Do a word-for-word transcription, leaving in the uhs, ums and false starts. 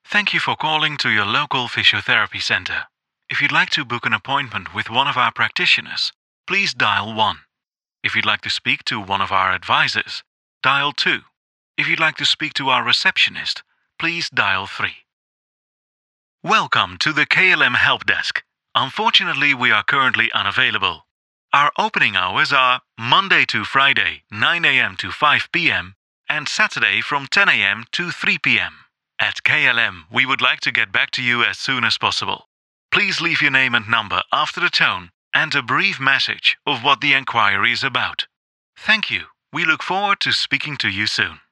Thank you for calling to your local physiotherapy center. If you'd like to book an appointment with one of our practitioners, please dial one. If you'd like to speak to one of our advisors, dial two. If you'd like to speak to our receptionist, please dial three. Welcome to the K L M Help Desk. Unfortunately, we are currently unavailable. Our opening hours are Monday to Friday, nine a m to five p m, and Saturday from ten a m to three p m At K L M, we would like to get back to you as soon as possible. Please leave your name and number after the tone and a brief message of what the inquiry is about. Thank you. We look forward to speaking to you soon.